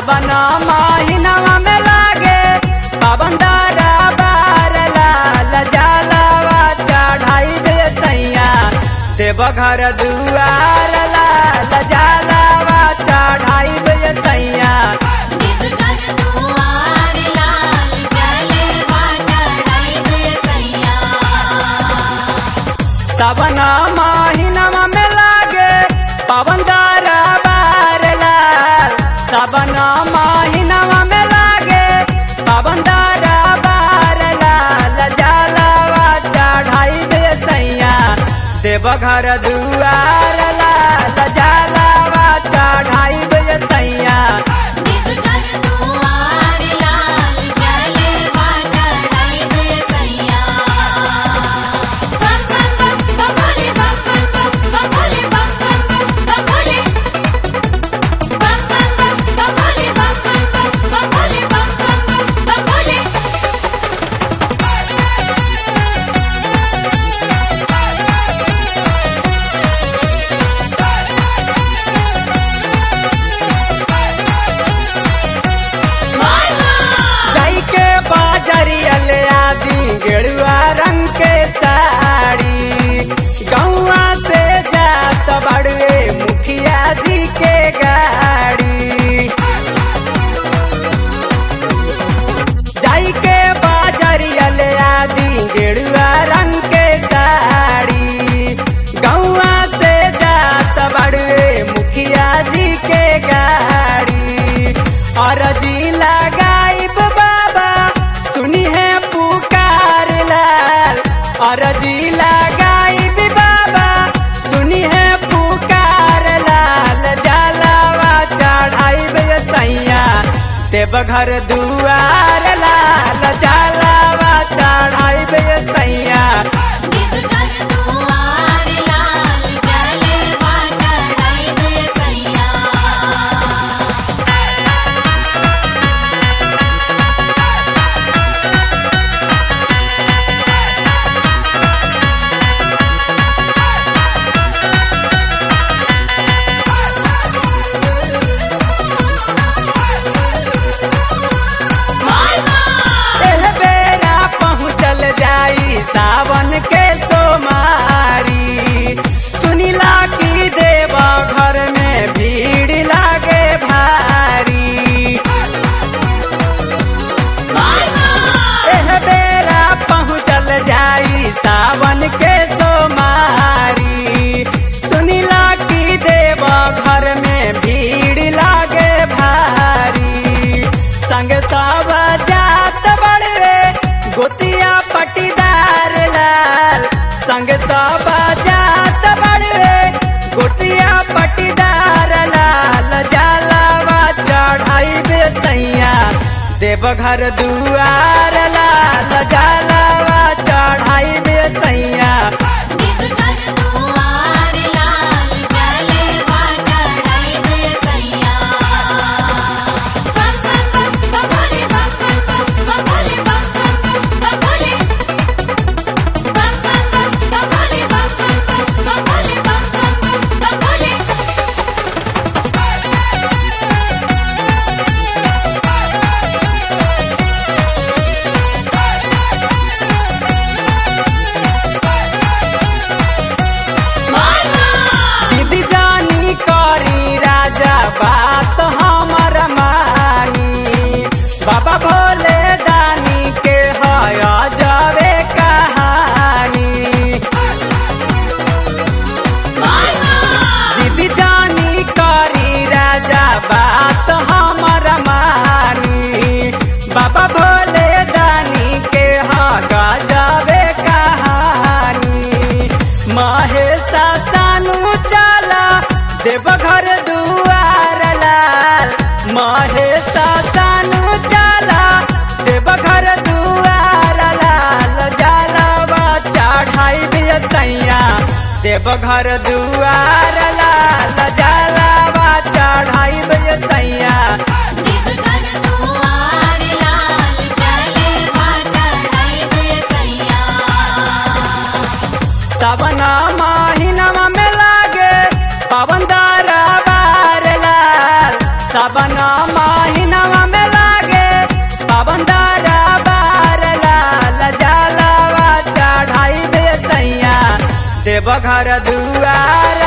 सावन महीनवा में लागे पाबंदारा बार लाल जलवा चढ़ाई दे सैया देवघर दुआर लाल जलवा चढ़ाई दे सैया सावन महीनवा में लागे पाबंदारा बार लाल सावन महीनवा में लागे पाबंदारा बार लाल जलवा चढ़ाई दे सैया देवघर दुआर लाल जलवा चढ़ाई दे सैया गेरुआ रंग के साड़ी गौआ से जात बड़े मुखिया जी के गाड़ी जाई के बाजरिया ले आदि गेरुआ रंग के साड़ी गौआ से जात बड़े मुखिया जी के गाड़ी और जी लगाई बाबा सुनी है अरजी लगाई भी बाबा सुनी है पुकार लाल जलवा चढ़ाई बे सैया देवघर दुआर लाल जलवा चढ़ाई बे सैया सावन के सोमारी सुनीला की देवा घर में भीड़ लागे भारी एह बेरा पहुँचल जाई सावन के सोमारी सुनीला की देवा घर में भीड़ लागे भारी संग सब जात बड़े गोतिया पटीदार लाल संग सब जात बड़े गोतिया पटीदार लाल जलवा चढ़ाई बे सैया देवघर दुआर लाल जलवा चढ़ाई बे सैया बात हमर मानी बाबा भोले दानी के हया जावे कहानी जिद जानी करी राजा बात हमर मानी बाबा भोले दानी के हया जावे कहानी महेशा सानू चला देवघर दुआर लाल महेशा सानू चला देवघर दुआर लाल जलवा चढ़ाई दिया सैया देवघर दुआर लाल जलवा चढ़ाई दिया सैया सावन महीनवा में लागे पाबंदारा बार लाल सावन महीना देवघर दुआर